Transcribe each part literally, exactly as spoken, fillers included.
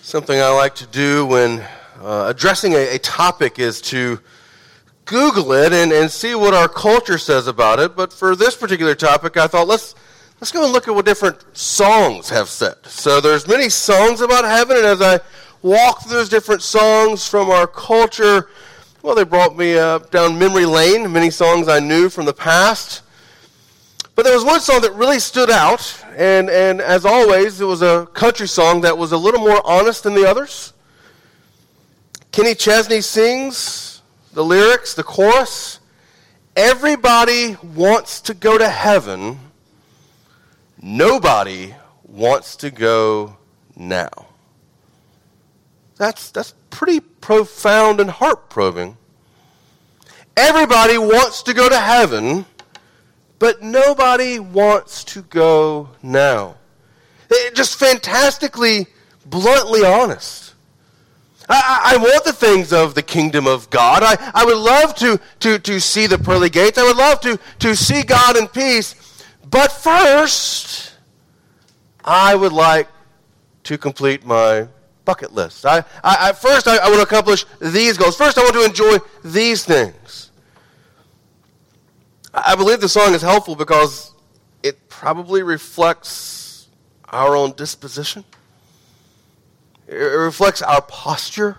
Something I like to do when uh, addressing a, a topic is to Google it and, and see what our culture says about it. But for this particular topic, I thought let's let's go and look at what different songs have said. So there's many songs about heaven, and as I walked through those different songs from our culture, well, they brought me uh, down memory lane, many songs I knew from the past. But there was one song that really stood out, and, and as always, it was a country song that was a little more honest than the others. Kenny Chesney sings the lyrics, the chorus. Everybody wants to go to heaven. Nobody wants to go now. That's, that's pretty profound and heart-probing. Everybody wants to go to heaven, but nobody wants to go now. It, just fantastically, bluntly honest. I, I want the things of the kingdom of God. I, I would love to, to, to see the pearly gates. I would love to, to see God in peace. But first, I would like to complete my bucket list. I, I, I First, I, I want to accomplish these goals. First, I want to enjoy these things. I believe the song is helpful because it probably reflects our own disposition. It reflects our posture.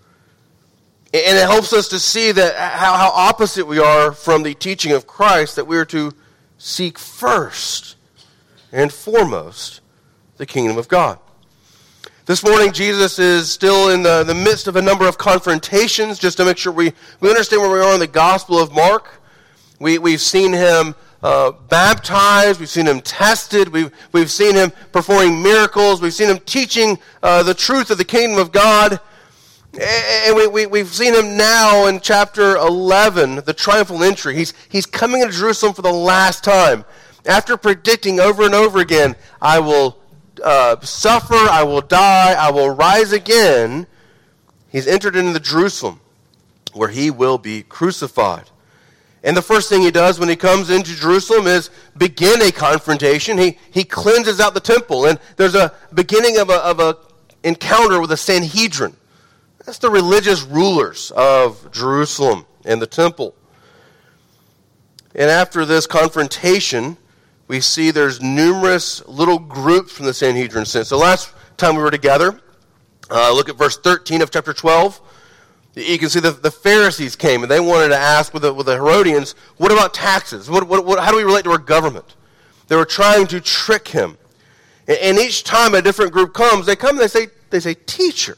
And it helps us to see that how, how opposite we are from the teaching of Christ, that we are to seek first and foremost the kingdom of God. This morning, Jesus is still in the, the midst of a number of confrontations, just to make sure we, we understand where we are in the Gospel of Mark. We, we've seen him uh, baptized. We've seen him tested. We've, we've seen him performing miracles. We've seen him teaching uh, the truth of the kingdom of God. And we, we, we've seen him now in chapter eleven, the triumphal entry. He's, he's coming into Jerusalem for the last time. After predicting over and over again, I will uh, suffer, I will die, I will rise again, he's entered into Jerusalem where he will be crucified. And the first thing he does when he comes into Jerusalem is begin a confrontation. He he cleanses out the temple. And there's a beginning of a, of a encounter with the Sanhedrin. That's the religious rulers of Jerusalem and the temple. And after this confrontation, we see there's numerous little groups from the Sanhedrin. So last time we were together, uh, look at verse thirteen of chapter twelve. You can see the, the Pharisees came, and they wanted to ask with the, with the Herodians, what about taxes? What, what, what, how do we relate to our government? They were trying to trick him. And, and each time a different group comes, they come and they say, they say, teacher.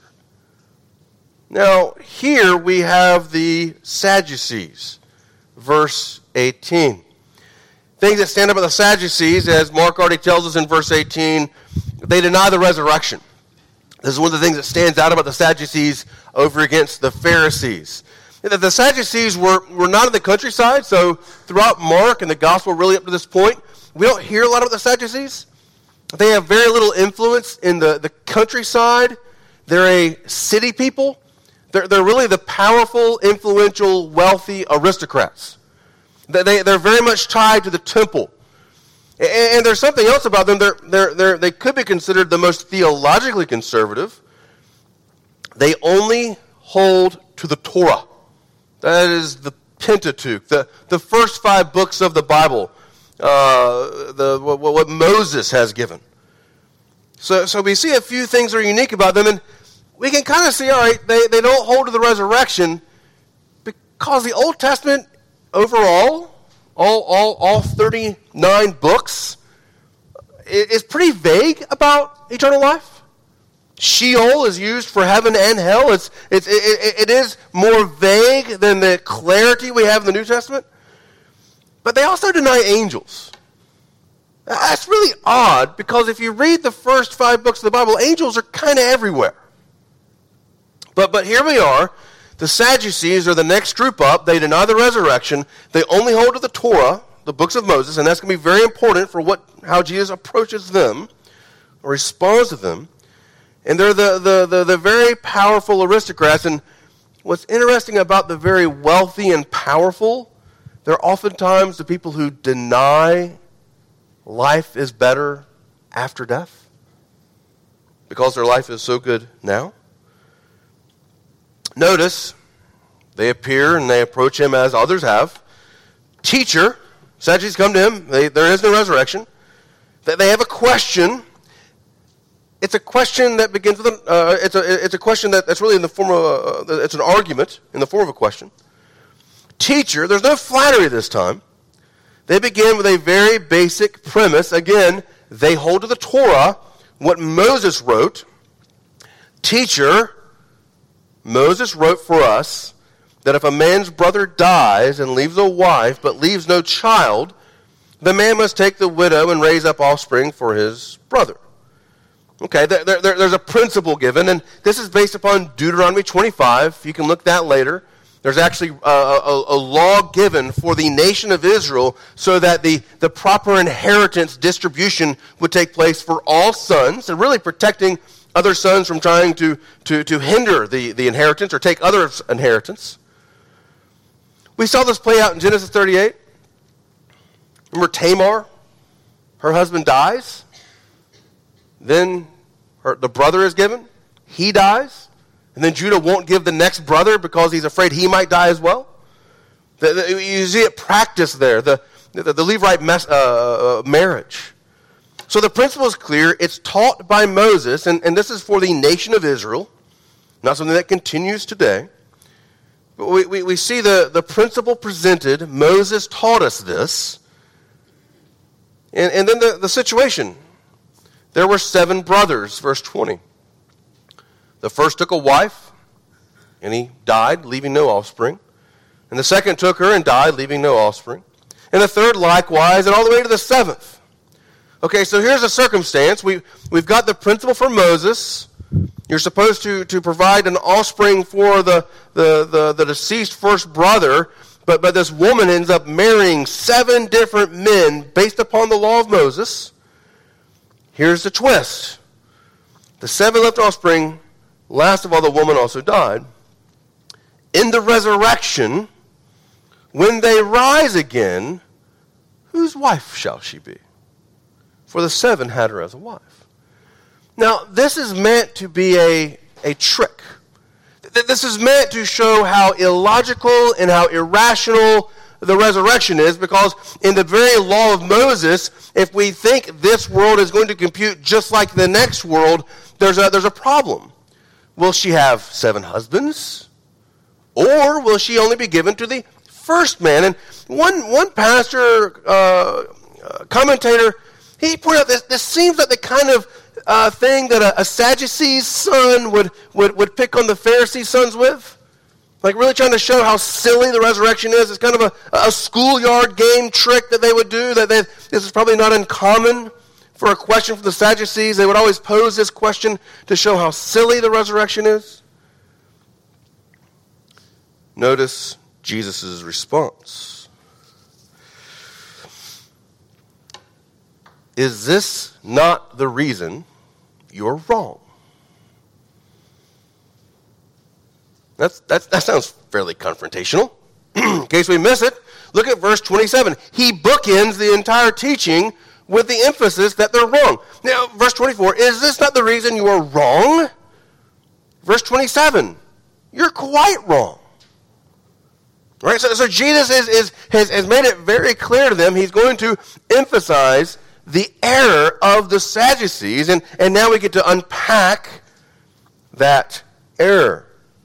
Now, here we have the Sadducees, verse eighteen. Things that stand up at the Sadducees, as Mark already tells us in verse eighteen, they deny the resurrection. This is one of the things that stands out about the Sadducees over against the Pharisees. The Sadducees were, were not in the countryside, so throughout Mark and the gospel really up to this point, we don't hear a lot about the Sadducees. They have very little influence in the, the countryside. They're a city people. They're, they're really the powerful, influential, wealthy aristocrats. They, they're very much tied to the temple. And, and there's something else about them. They're, they're, they're, they could be considered the most theologically conservative. They only hold to the Torah. That is the Pentateuch, the, the first five books of the Bible, uh, the what, what Moses has given. So, so we see a few things that are unique about them, and we can kind of see, all right, they, they don't hold to the resurrection because the Old Testament overall, all, all, all thirty-nine books, is pretty vague about eternal life. Sheol is used for heaven and hell. It's, it's, it, it is more vague than the clarity we have in the New Testament. But they also deny angels. That's really odd, because if you read the first five books of the Bible, angels are kind of everywhere. But, but here we are. The Sadducees are the next group up. They deny the resurrection. They only hold to the Torah, the books of Moses, and that's going to be very important for what how Jesus approaches them or responds to them. And they're the, the, the, the very powerful aristocrats. And what's interesting about the very wealthy and powerful, they're oftentimes the people who deny life is better after death. because their life is so good now? Notice, they appear and they approach him as others have. Teacher, Sadducees come to him. They, there is no resurrection. They, they have a question. It's a question that begins with an, uh, it's a it's a question that, that's really in the form of a, it's an argument in the form of a question. Teacher, there's no flattery this time. They begin with a very basic premise. Again, they hold to the Torah, what Moses wrote. Teacher, Moses wrote for us that if a man's brother dies and leaves a wife but leaves no child, the man must take the widow and raise up offspring for his brother. Okay, there, there, there's a principle given, and this is based upon Deuteronomy twenty-five. You can look that later. There's actually a, a, a law given for the nation of Israel so that the, the proper inheritance distribution would take place for all sons, and really protecting other sons from trying to, to, to hinder the, the inheritance or take others' inheritance. We saw this play out in Genesis thirty-eight. Remember Tamar? Her husband dies. Then her, the brother is given. He dies. And then Judah won't give the next brother because he's afraid he might die as well. The, the, you see it practiced there, the, the, the Levite mes, uh, uh, marriage. So the principle is clear. It's taught by Moses, and, and this is for the nation of Israel, not something that continues today. But we, we, we see the, the principle presented. Moses taught us this. And, and then the, the situation. There were seven brothers, verse twenty. The first took a wife, and he died, leaving no offspring. And the second took her and died, leaving no offspring. And the third likewise, and all the way to the seventh. Okay, so here's a circumstance. We, we've got the principle for Moses. You're supposed to, to provide an offspring for the, the, the, the deceased first brother, but, but this woman ends up marrying seven different men based upon the law of Moses. Here's the twist. The seven left offspring, last of all the woman also died. In the resurrection, when they rise again, whose wife shall she be? For the seven had her as a wife. Now, this is meant to be a, a trick. This is meant to show how illogical and how irrational the resurrection is, because in the very law of Moses, if we think this world is going to compute just like the next world, there's a, there's a problem. Will she have seven husbands? Or will she only be given to the first man? And one, one pastor, uh, commentator, he pointed out this, this seems like the kind of uh, thing that a, a Sadducee's son would, would, would pick on the Pharisees' sons with. Like really trying to show how silly the resurrection is. It's kind of a, a schoolyard game trick that they would do. That they, this is probably not uncommon for a question from the Sadducees. They would always pose this question to show how silly the resurrection is. Notice Jesus' response. Is this not the reason you're wrong? That's, that's, that sounds fairly confrontational. In case we miss it, look at verse twenty-seven. He bookends the entire teaching with the emphasis that they're wrong. Now, verse twenty-four, is this not the reason you are wrong? Verse twenty-seven, you're quite wrong. Right? So, so Jesus is, is, has, has made it very clear to them. He's going to emphasize the error of the Sadducees, and, and now we get to unpack that error.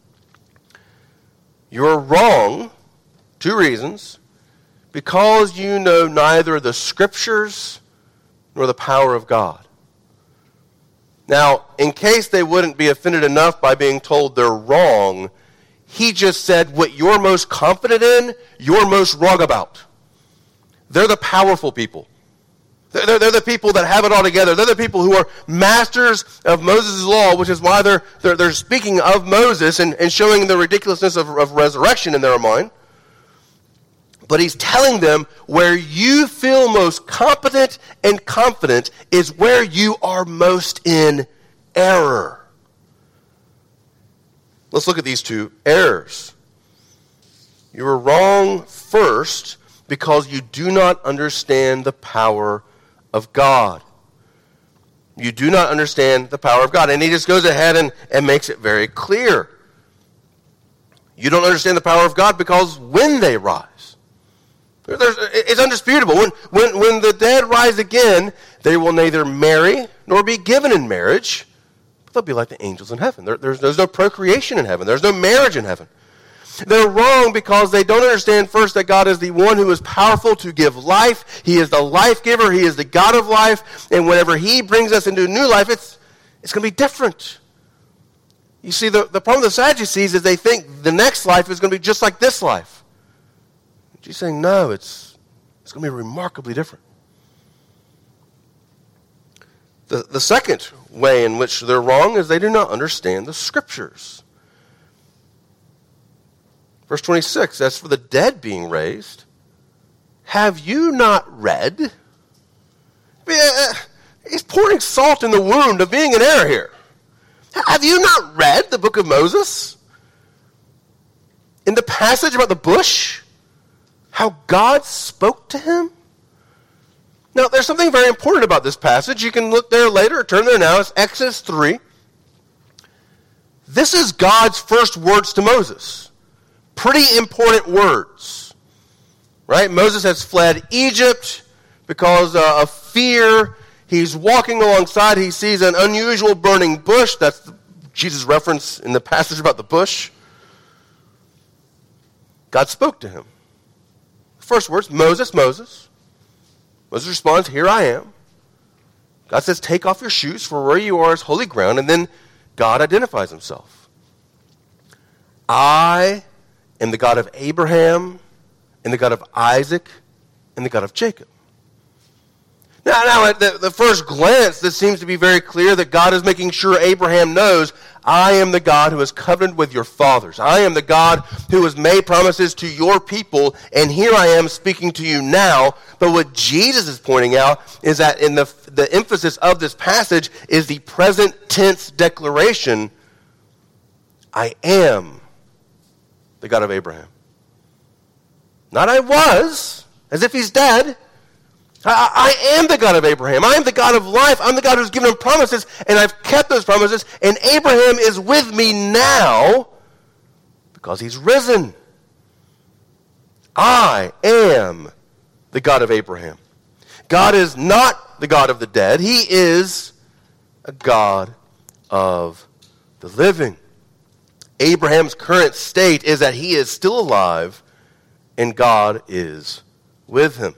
You're wrong, two reasons, because you know neither the Scriptures nor the power of God. Now, in case they wouldn't be offended enough by being told they're wrong, he just said what you're most confident in, you're most wrong about. They're the powerful people. They're, they're the people that have it all together. They're the people who are masters of Moses' law, which is why they're, they're, they're speaking of Moses and, and showing the ridiculousness of, of resurrection in their mind. But he's telling them where you feel most competent and confident is where you are most in error. Let's look at these two errors. You were wrong first because you do not understand the power of God. You do not understand the power of God. And he just goes ahead and, and makes it very clear. You don't understand the power of God because when they rise, there's, it's undisputable. When, when, when the dead rise again, they will neither marry nor be given in marriage, but they'll be like the angels in heaven. There, there's, there's no procreation in heaven. There's no marriage in heaven. They're wrong because they don't understand first that God is the one who is powerful to give life. He is the life giver. He is the God of life. And whenever he brings us into new life, it's, it's going to be different. You see, the, the problem with the Sadducees is they think the next life is going to be just like this life. Jesus saying, no, it's, it's going to be remarkably different. The, the second way in which they're wrong is they do not understand the Scriptures. Verse twenty-six, as for the dead being raised, have you not read? He's pouring salt in the wound of being in error here. Have you not read the book of Moses? In the passage about the bush, how God spoke to him? Now, there's something very important about this passage. You can look there later or turn there now. It's Exodus three. This is God's first words to Moses. Pretty important words, right? Moses has fled Egypt because uh, of fear. He's walking alongside. He sees an unusual burning bush. That's the, Jesus' reference in the passage about the bush. God spoke to him. First words, Moses, Moses. Moses responds, here I am. God says, take off your shoes, for where you are is holy ground. And then God identifies himself. I am the God of Abraham, and the God of Isaac, and the God of Jacob. Now, now at the, the first glance, this seems to be very clear that God is making sure Abraham knows, I am the God who has covenanted with your fathers. I am the God who has made promises to your people, and here I am speaking to you now. But what Jesus is pointing out is that in the, the emphasis of this passage is the present tense declaration, I am the God of Abraham. Not I was, as if he's dead. I, I am the God of Abraham. I am the God of life. I'm the God who's given him promises, and I've kept those promises, and Abraham is with me now because he's risen. I am the God of Abraham. God is not the God of the dead. He is a God of the living. Abraham's current state is that he is still alive and God is with him.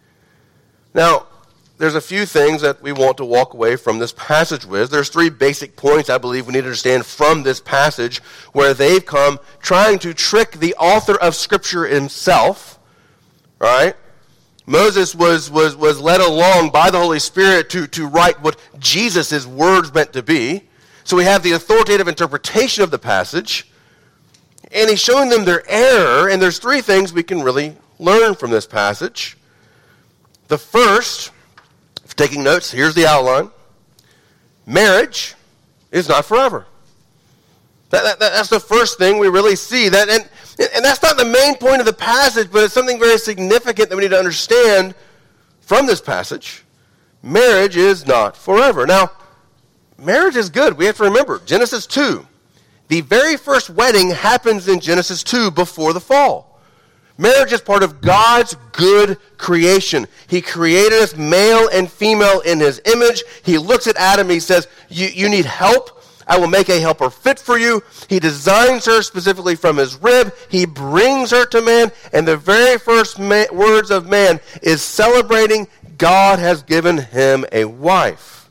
Now, there's a few things that we want to walk away from this passage with. There's three basic points I believe we need to understand from this passage where they've come trying to trick the author of Scripture himself. All right? Moses was, was, was led along by the Holy Spirit to, to write what Jesus' words meant to be. So we have the authoritative interpretation of the passage, and he's showing them their error, and there's three things we can really learn from this passage. The first, if taking notes, here's the outline. Marriage is not forever. That, that, that's the first thing we really see. That, and, and that's not the main point of the passage, but it's something very significant that we need to understand from this passage. Marriage is not forever. Now, marriage is good. We have to remember, Genesis two. The very first wedding happens in Genesis two before the fall. Marriage is part of God's good creation. He created us male and female in his image. He looks at Adam and he says, you, you need help. I will make a helper fit for you. He designs her specifically from his rib. He brings her to man. And the very first ma- words of man is celebrating God has given him a wife.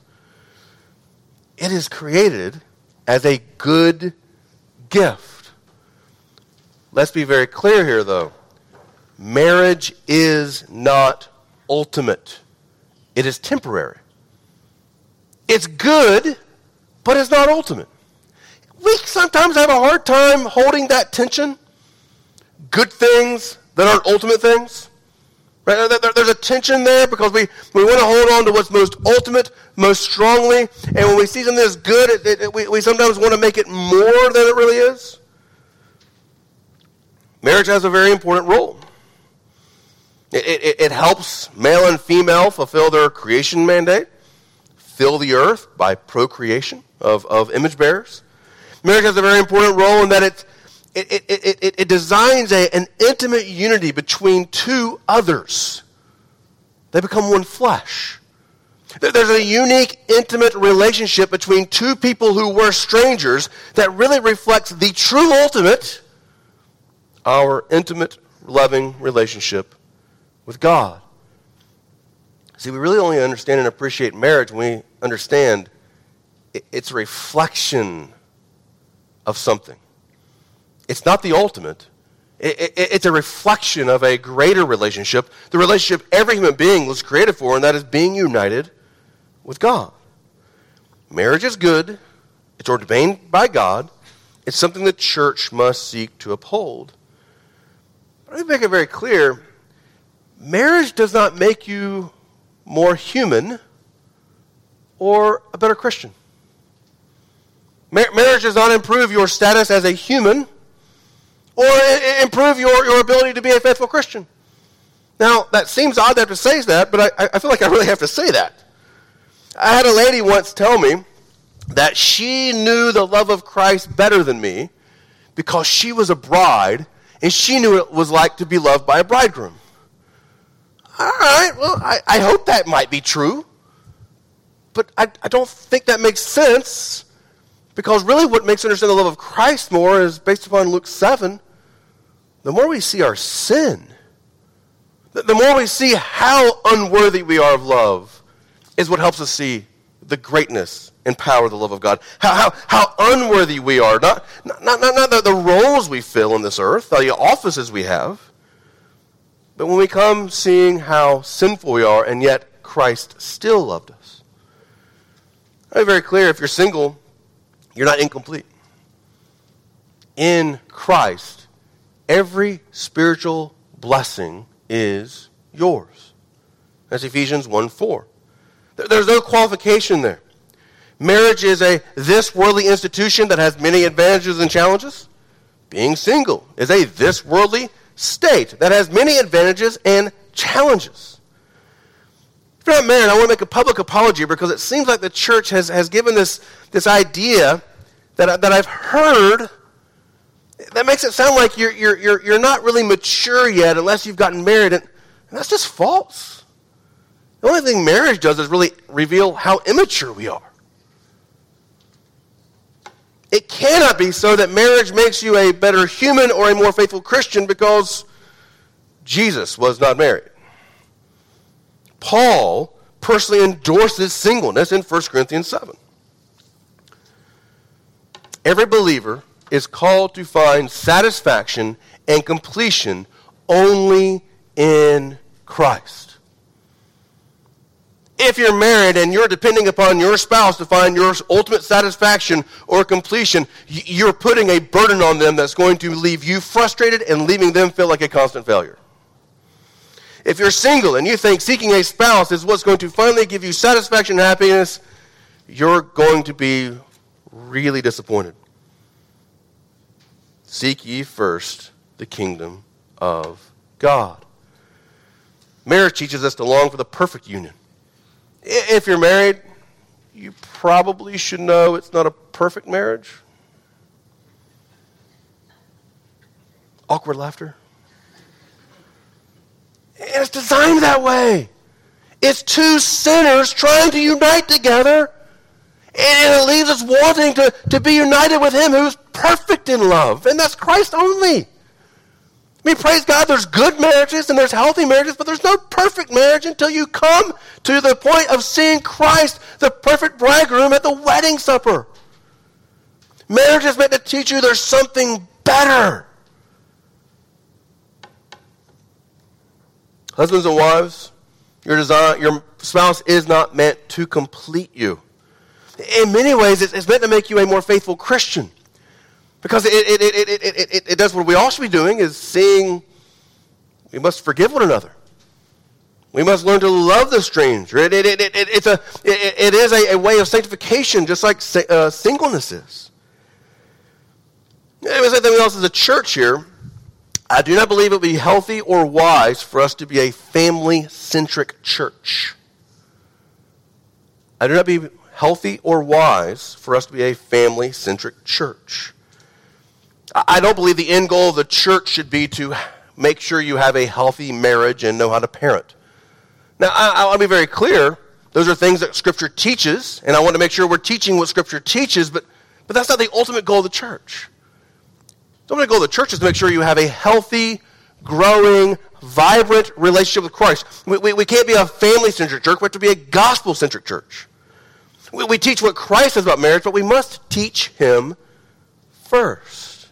It is created as a good gift. Let's be very clear here, though. Marriage is not ultimate. It is temporary. It's good, but it's not ultimate. We sometimes have a hard time holding that tension. Good things that aren't ultimate things. Right? There's a tension there because we, we want to hold on to what's most ultimate, most strongly. And when we see something that's good, it, it, we, we sometimes want to make it more than it really is. Marriage has a very important role. It, it, it helps male and female fulfill their creation mandate, fill the earth by procreation of, of image bearers. Marriage has a very important role in that it, it, it, it, it, it designs a, an intimate unity between two others. They become one flesh. There's a unique, intimate relationship between two people who were strangers that really reflects the true ultimate, our intimate, loving relationship with God. See, we really only understand and appreciate marriage when we understand it's a reflection of something. It's not the ultimate. It's a reflection of a greater relationship, the relationship every human being was created for, and that is being united with God. Marriage is good. It's ordained by God. It's something the church must seek to uphold. But let me make it very clear, marriage does not make you more human or a better Christian. Mar- marriage does not improve your status as a human or I- improve your, your ability to be a faithful Christian. Now, that seems odd to have to say that, but I, I feel like I really have to say that. I had a lady once tell me that she knew the love of Christ better than me because she was a bride and she knew what it was like to be loved by a bridegroom. All right, well, I, I hope that might be true, but I, I don't think that makes sense because really what makes us understand the love of Christ more is based upon Luke seven. The more we see our sin, the, the more we see how unworthy we are of love, is what helps us see the greatness and power of the love of God. How, how, how unworthy we are. Not, not, not, not the, the roles we fill in this earth, the offices we have. But when we come seeing how sinful we are, and yet Christ still loved us. I'll be very clear, if you're single, you're not incomplete. In Christ, every spiritual blessing is yours. That's Ephesians one four. There's no qualification there. Marriage is a this worldly institution that has many advantages and challenges. Being single is a this worldly state that has many advantages and challenges. If you're not married, I want to make a public apology because it seems like the church has, has given this, this idea that, I, that I've heard that makes it sound like you're, you're, you're, you're not really mature yet unless you've gotten married. And, and that's just false. The only thing marriage does is really reveal how immature we are. It cannot be so that marriage makes you a better human or a more faithful Christian because Jesus was not married. Paul personally endorses singleness in First Corinthians seven. Every believer is called to find satisfaction and completion only in Christ. If you're married and you're depending upon your spouse to find your ultimate satisfaction or completion, you're putting a burden on them that's going to leave you frustrated and leaving them feel like a constant failure. If you're single and you think seeking a spouse is what's going to finally give you satisfaction and happiness, you're going to be really disappointed. Seek ye first the kingdom of God. Marriage teaches us to long for the perfect union. If you're married, you probably should know it's not a perfect marriage. Awkward laughter. And it's designed that way. It's two sinners trying to unite together, and it leaves us wanting to, to be united with Him who's perfect in love, and that's Christ only. I mean, praise God, there's good marriages and there's healthy marriages, but there's no perfect marriage until you come to the point of seeing Christ, the perfect bridegroom, at the wedding supper. Marriage is meant to teach you there's something better. Husbands and wives, your design, your spouse is not meant to complete you. In many ways, it's meant to make you a more faithful Christian. Because it, it, it, it, it, it, it does what we all should be doing, is seeing we must forgive one another. We must learn to love the stranger. It, it, it, it, it's a, it, it is a, a way of sanctification, just like uh, singleness is. Let me say something else as a church here. I do not believe it would be healthy or wise for us to be a family-centric church. I do not be healthy or wise for us to be a family-centric church. I don't believe the end goal of the church should be to make sure you have a healthy marriage and know how to parent. Now, I, I want to be very clear. Those are things that Scripture teaches, and I want to make sure we're teaching what Scripture teaches, but, but that's not the ultimate goal of the church. The ultimate goal of the church is to make sure you have a healthy, growing, vibrant relationship with Christ. We, we, we can't be a family-centric church. We have to be a gospel-centric church. We, we teach what Christ says about marriage, but we must teach him first.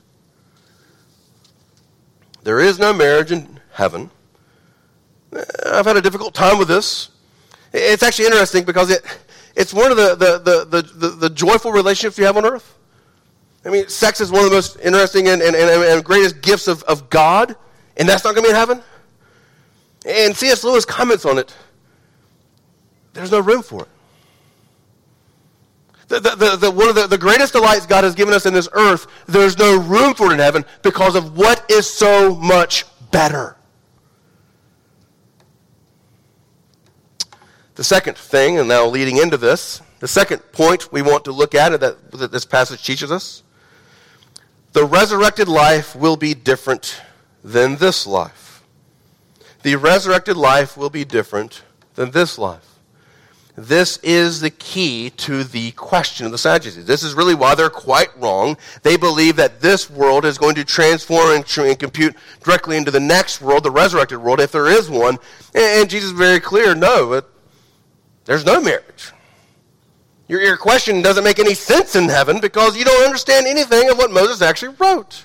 There is no marriage in heaven. I've had a difficult time with this. It's actually interesting because it, it's one of the, the, the, the, the joyful relationships you have on earth. I mean, sex is one of the most interesting and, and, and, and greatest gifts of, of God, and that's not going to be in heaven. And C S Lewis comments on it. There's no room for it. The, the, the, the, one of the, the greatest delights God has given us in this earth, there's no room for it in heaven because of what is so much better. The second thing, and now leading into this, the second point we want to look at that, that this passage teaches us, the resurrected life will be different than this life. The resurrected life will be different than this life. This is the key to the question of the Sadducees. This is really why they're quite wrong. They believe that this world is going to transform and, and compute directly into the next world, the resurrected world, if there is one. And, and Jesus is very clear, no, it, there's no marriage. Your, your question doesn't make any sense in heaven because you don't understand anything of what Moses actually wrote.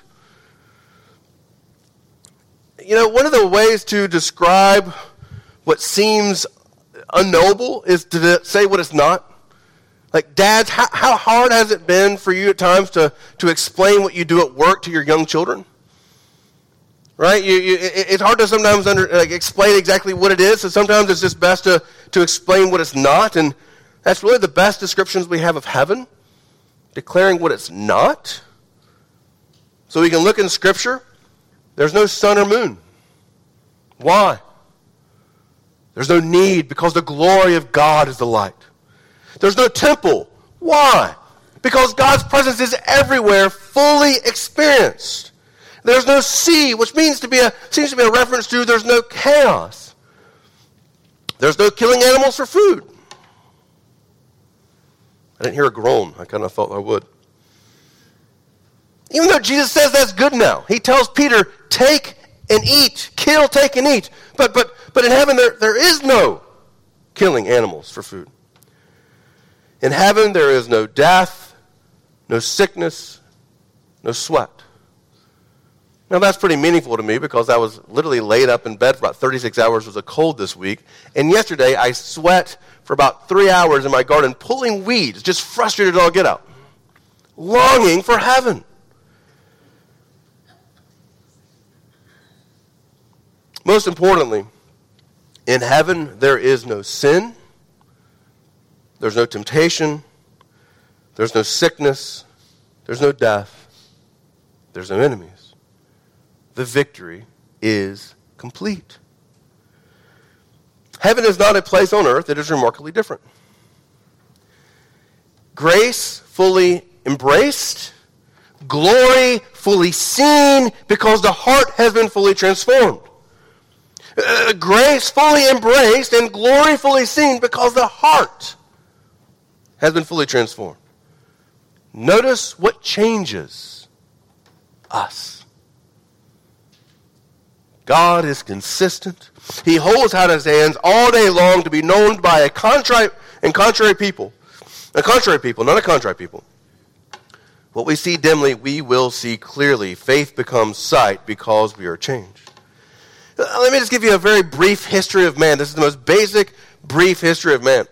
You know, one of the ways to describe what seems unknowable is to say what it's not. Like, dads, how, how hard has it been for you at times to, to explain what you do at work to your young children? Right? You, you, it, it's hard to sometimes under, like, explain exactly what it is, so sometimes it's just best to, to explain what it's not, and that's really the best descriptions we have of heaven, declaring what it's not. So we can look in Scripture. There's no sun or moon. Why? There's no need because the glory of God is the light. There's no temple. Why? Because God's presence is everywhere, fully experienced. There's no sea, which means to be a seems to be a reference to there's no chaos. There's no killing animals for food. I didn't hear a groan. I kind of thought I would. Even though Jesus says that's good now. He tells Peter, take and eat. Kill, take, and eat. But but but in heaven there, there is no killing animals for food. In heaven there is no death, no sickness, no sweat. Now that's pretty meaningful to me because I was literally laid up in bed for about thirty-six hours with a cold this week. And yesterday I sweat for about three hours in my garden pulling weeds, just frustrated all get out. Longing for heaven. Most importantly, in heaven there is no sin, there's no temptation, there's no sickness, there's no death, there's no enemies. The victory is complete. Heaven is not a place on earth, it is remarkably different. Grace fully embraced, glory fully seen, because the heart has been fully transformed. Uh, grace fully embraced and glory fully seen because the heart has been fully transformed. Notice what changes us. God is consistent. He holds out his hands all day long to be known by a contrite and contrary people. A contrary people, not a contrite people. What we see dimly, we will see clearly. Faith becomes sight because we are changed. Let me just give you a very brief history of man. This is the most basic, brief history of man.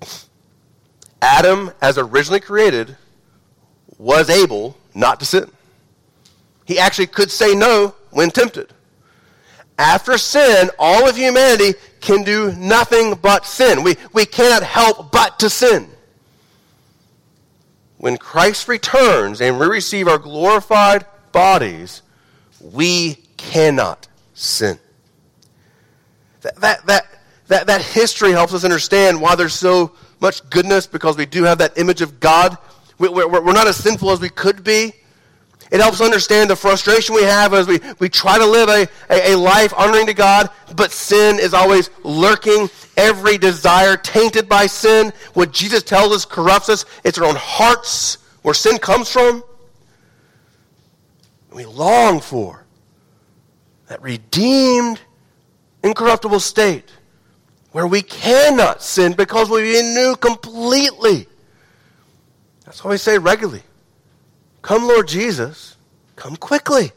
Adam, as originally created, was able not to sin. He actually could say no when tempted. After sin, all of humanity can do nothing but sin. We, we cannot help but to sin. When Christ returns and we receive our glorified bodies, we cannot sin. That, that, that, that, that history helps us understand why there's so much goodness because we do have that image of God. We, we're, we're not as sinful as we could be. It helps understand the frustration we have as we, we try to live a, a, a life honoring to God, but sin is always lurking. Every desire tainted by sin. What Jesus tells us corrupts us. It's our own hearts where sin comes from. We long for that redeemed, incorruptible state where we cannot sin because we renew completely. That's why we say regularly, come Lord Jesus, come quickly.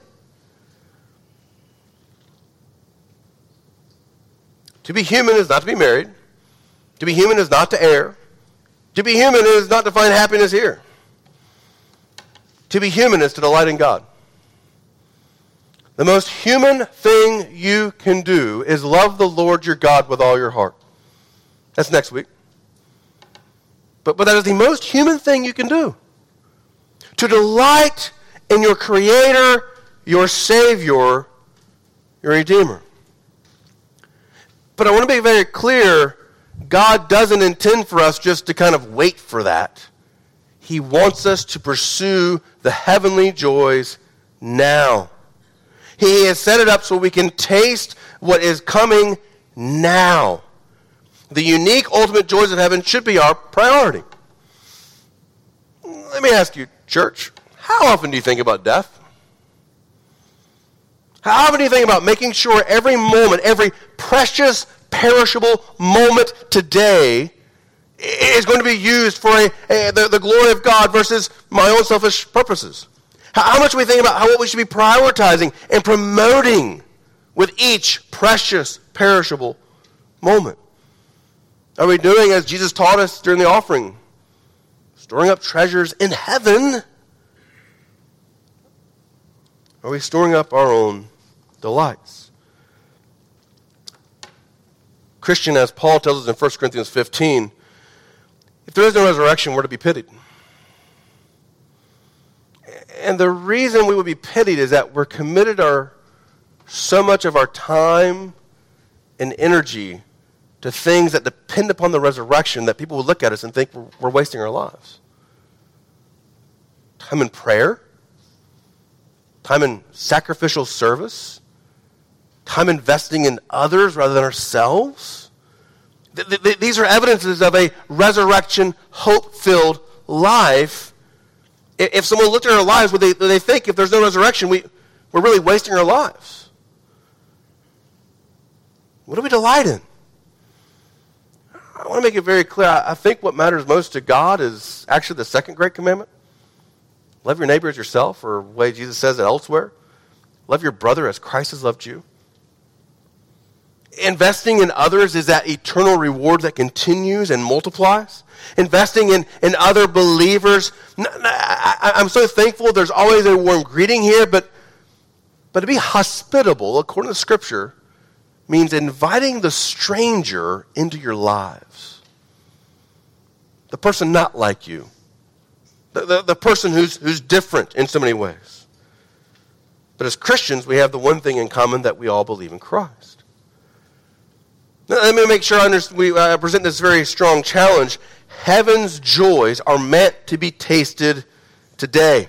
To be human is not to be married. To be human is not to err. To be human is not to find happiness here. To be human is to delight in God. The most human thing you can do is love the Lord your God with all your heart. That's next week. But, but that is the most human thing you can do. To delight in your Creator, your Savior, your Redeemer. But I want to be very clear, God doesn't intend for us just to kind of wait for that. He wants us to pursue the heavenly joys now. He has set it up so we can taste what is coming now. The unique ultimate joys of heaven should be our priority. Let me ask you, church, how often do you think about death? How often do you think about making sure every moment, every precious, perishable moment today is going to be used for a, a, the, the glory of God versus my own selfish purposes? How, how much do we think about how what we should be prioritizing and promoting with each precious, perishable moment? Are we doing as Jesus taught us during the offering? Storing up treasures in heaven? Are we storing up our own delights? Christian, as Paul tells us in First Corinthians fifteen, if there is no resurrection, we're to be pitied. And the reason we would be pitied is that we're committed our so much of our time and energy to things that depend upon the resurrection that people will look at us and think we're, we're wasting our lives. Time in prayer, time in sacrificial service, time investing in others rather than ourselves. Th- th- these are evidences of a resurrection, hope-filled life. If someone looked at our lives, would they, would they think if there's no resurrection, we, we're really wasting our lives? What do we delight in? I want to make it very clear. I think what matters most to God is actually the second great commandment. Love your neighbor as yourself, or the way Jesus says it elsewhere. Love your brother as Christ has loved you. Investing in others is that eternal reward that continues and multiplies. Investing in, in other believers. I, I'm so thankful there's always a warm greeting here, but, but to be hospitable, according to Scripture, means inviting the stranger into your lives. The person not like you. The, the, the person who's, who's different in so many ways. But as Christians, we have the one thing in common, that we all believe in Christ. Now, let me make sure I understand, we uh, present this very strong challenge. Heaven's joys are meant to be tasted today.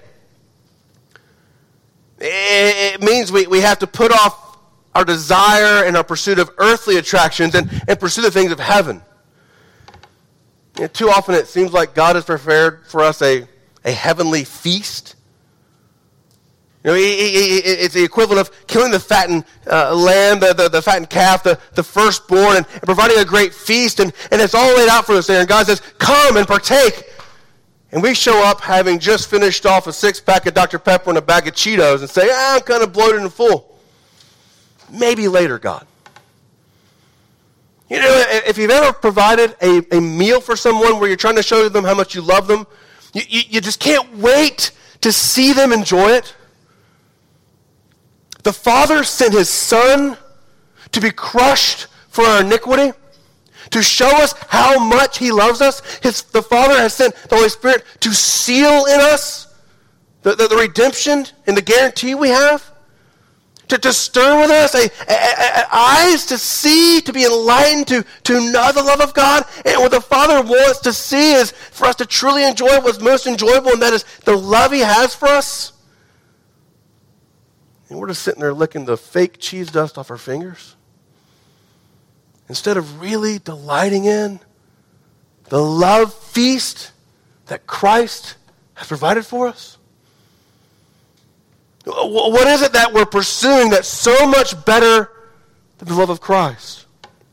It, it means we, we have to put off our desire and our pursuit of earthly attractions and, and pursue the things of heaven. You know, too often it seems like God has prepared for us a, a heavenly feast. You know, he, he, he, it's the equivalent of killing the fattened uh, lamb, the, the, the fattened calf, the, the firstborn, and, and providing a great feast. And, and it's all laid out for us there. And God says, come and partake. And we show up having just finished off a six-pack of Doctor Pepper and a bag of Cheetos and say, ah, I'm kind of bloated and full. Maybe later, God. You know, if you've ever provided a, a meal for someone where you're trying to show them how much you love them, you, you, you just can't wait to see them enjoy it. The Father sent His Son to be crushed for our iniquity, to show us how much He loves us. His, the Father has sent the Holy Spirit to seal in us the, the, the redemption and the guarantee we have. To, to stir with us, a, a, a, eyes to see, to be enlightened, to, to know the love of God. And what the Father wants to see is for us to truly enjoy what's most enjoyable, and that is the love he has for us. And we're just sitting there licking the fake cheese dust off our fingers, instead of really delighting in the love feast that Christ has provided for us. What is it that we're pursuing that's so much better than the love of Christ?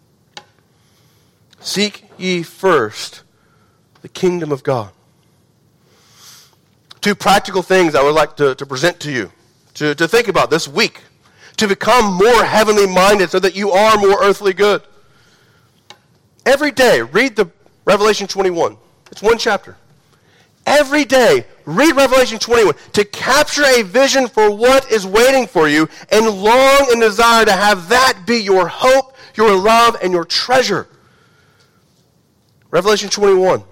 Seek ye first the kingdom of God. Two practical things I would like to, to present to you, to, to think about this week, to become more heavenly minded so that you are more earthly good. Every day, read the Revelation twenty-one. It's one chapter. Every day, read Revelation twenty-one to capture a vision for what is waiting for you and long and desire to have that be your hope, your love, and your treasure. Revelation twenty-one.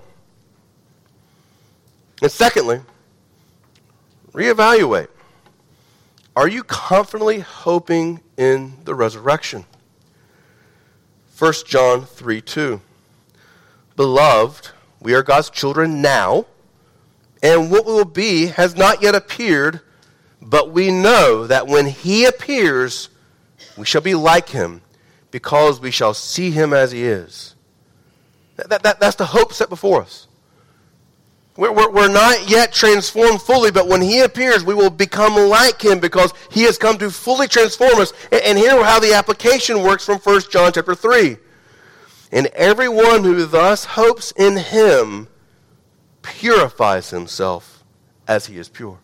And secondly, reevaluate. Are you confidently hoping in the resurrection? First John three two. Beloved, we are God's children now, and what we will be has not yet appeared, but we know that when he appears, we shall be like him, because we shall see him as he is. That, that, that, that's the hope set before us. We're, we're, we're not yet transformed fully, but when he appears, we will become like him because he has come to fully transform us. And, and here how the application works from First John chapter three. And everyone who thus hopes in him purifies himself as he is pure.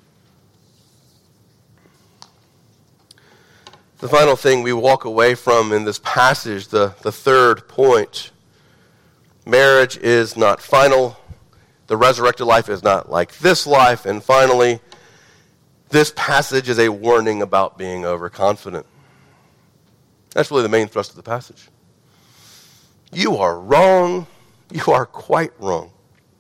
The final thing we walk away from in this passage, the, the third point, marriage is not final. The resurrected life is not like this life. And finally, this passage is a warning about being overconfident. That's really the main thrust of the passage. You are wrong. You are quite wrong.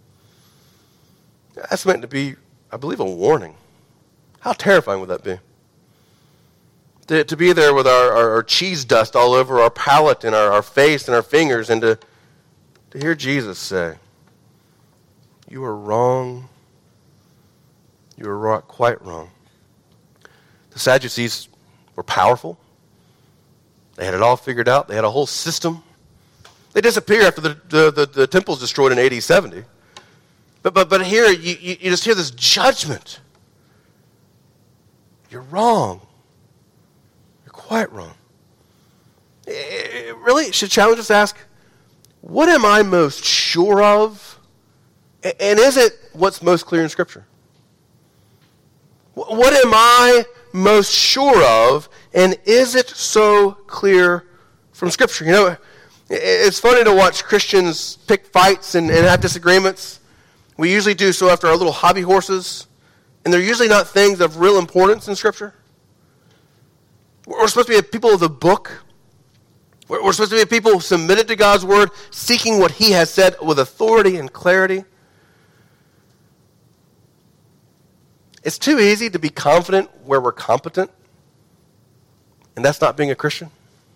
That's meant to be, I believe, a warning. How terrifying would that be? To, to be there with our, our, our cheese dust all over our palate and our, our face and our fingers, and to, to hear Jesus say, you are wrong. You are wrong, quite wrong. The Sadducees were powerful. They had it all figured out. They had a whole system. They disappear after the, the, the, the temple is destroyed in A D seventy. But, but, but here, you, you, you just hear this judgment. You're wrong. You're quite wrong. It, it really should challenge us to ask, what am I most sure of? And is it what's most clear in Scripture? What am I most sure of? And is it so clear from Scripture? You know, it's funny to watch Christians pick fights and, and have disagreements. We usually do so after our little hobby horses. And they're usually not things of real importance in Scripture. We're supposed to be a people of the book. We're, we're supposed to be a people submitted to God's word, seeking what he has said with authority and clarity. It's too easy to be confident where we're competent. And that's not being a Christian.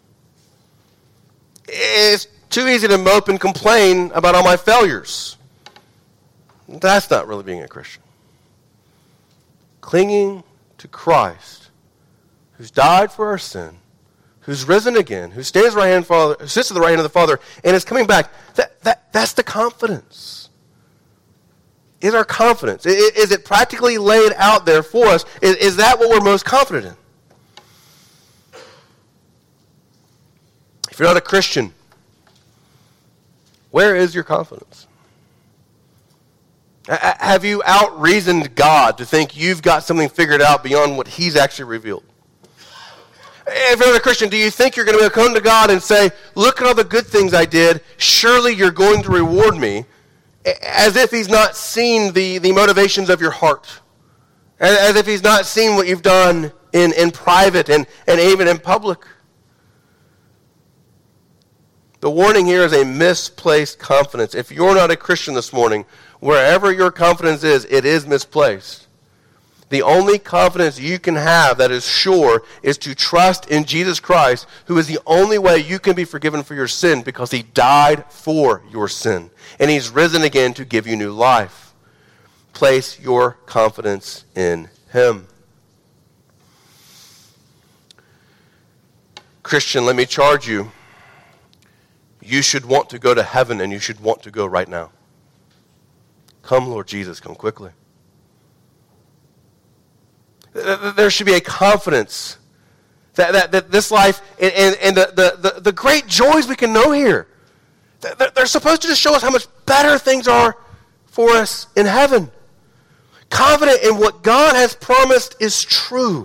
It's too easy to mope and complain about all my failures. That's not really being a Christian. Clinging to Christ, who's died for our sin, who's risen again, who stands right hand Father, who sits at the right hand of the Father, and is coming back. That, that, that's the confidence. Is our confidence? Is, is it practically laid out there for us? Is, is that what we're most confident in? If you're not a Christian, where is your confidence? Have you out-reasoned God to think you've got something figured out beyond what he's actually revealed? If you're not a Christian, do you think you're going to come to God and say, look at all the good things I did, surely you're going to reward me, as if he's not seen the, the motivations of your heart, as if he's not seen what you've done in, in private and, and even in public? The warning here is a misplaced confidence. If you're not a Christian this morning, wherever your confidence is, it is misplaced. The only confidence you can have that is sure is to trust in Jesus Christ, who is the only way you can be forgiven for your sin, because he died for your sin. And he's risen again to give you new life. Place your confidence in him. Christian, let me charge you. You should want to go to heaven, and you should want to go right now. Come, Lord Jesus, come quickly. There should be a confidence that, that, that this life and, and, and the, the, the great joys we can know here, they're supposed to just show us how much better things are for us in heaven. Confident in what God has promised is true.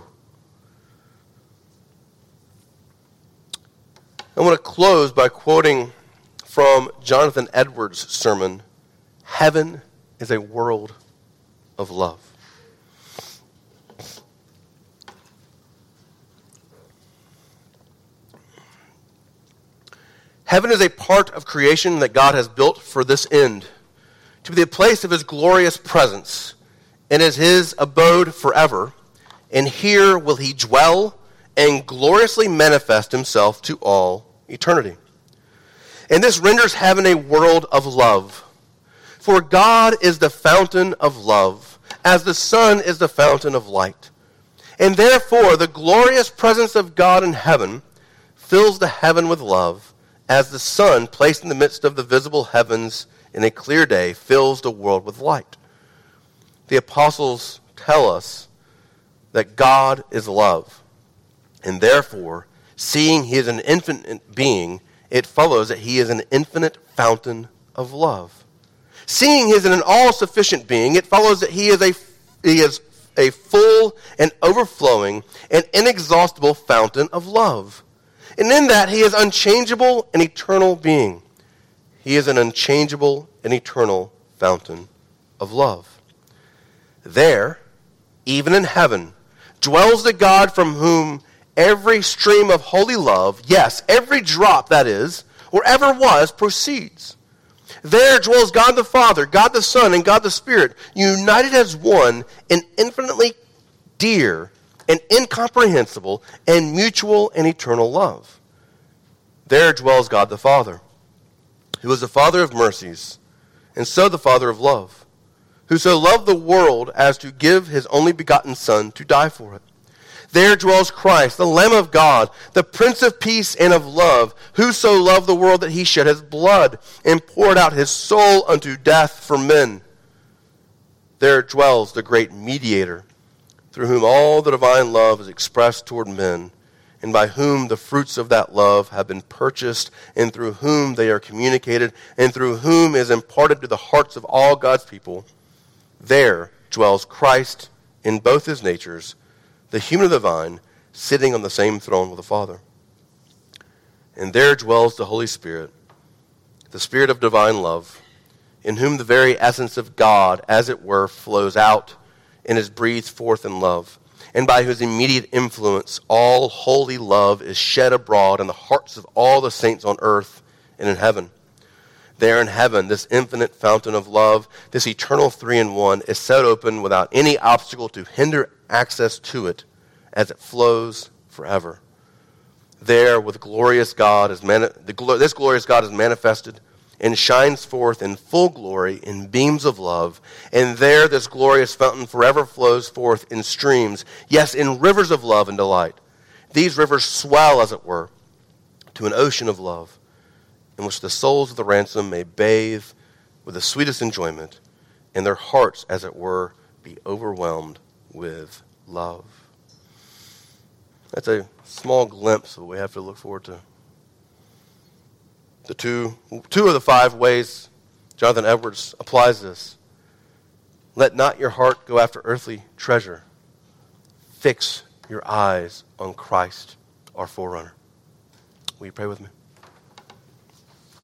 I want to close by quoting from Jonathan Edwards' sermon, "Heaven is a world of love." Heaven is a part of creation that God has built for this end, to be the place of his glorious presence, and is his abode forever. And here will he dwell and gloriously manifest himself to all eternity. And this renders heaven a world of love. For God is the fountain of love, as the sun is the fountain of light. And therefore the glorious presence of God in heaven fills the heaven with love, as the sun, placed in the midst of the visible heavens in a clear day, fills the world with light. The apostles tell us that God is love, and therefore, seeing he is an infinite being, it follows that he is an infinite fountain of love. Seeing he is an all-sufficient being, it follows that he is a he is a full and overflowing and inexhaustible fountain of love. And in that, he is unchangeable and eternal being. He is an unchangeable and eternal fountain of love. There, even in heaven, dwells the God from whom every stream of holy love, yes, every drop, that is, or ever was, proceeds. There dwells God the Father, God the Son, and God the Spirit, united as one in infinitely dear and incomprehensible and mutual and eternal love. There dwells God the Father, who is the Father of mercies, and so the Father of love, who so loved the world as to give his only begotten Son to die for it. There dwells Christ, the Lamb of God, the Prince of Peace and of love, who so loved the world that he shed his blood and poured out his soul unto death for men. There dwells the great mediator, through whom all the divine love is expressed toward men, and by whom the fruits of that love have been purchased, and through whom they are communicated, and through whom is imparted to the hearts of all God's people. There dwells Christ in both his natures, the human and the divine, sitting on the same throne with the Father. And there dwells the Holy Spirit, the Spirit of divine love, in whom the very essence of God, as it were, flows out and is breathed forth in love, and by whose immediate influence all holy love is shed abroad in the hearts of all the saints on earth and in heaven. There in heaven, this infinite fountain of love, this eternal three-in-one, is set open without any obstacle to hinder access to it, as it flows forever. There, with glorious God, is mani- the, this glorious God is manifested and shines forth in full glory in beams of love. And there this glorious fountain forever flows forth in streams, yes, in rivers of love and delight. These rivers swell, as it were, to an ocean of love, in which the souls of the ransom may bathe with the sweetest enjoyment, and their hearts, as it were, be overwhelmed with love. That's a small glimpse of what we have to look forward to. The two, two of the five ways Jonathan Edwards applies this. Let not your heart go after earthly treasure. Fix your eyes on Christ, our forerunner. Will you pray with me?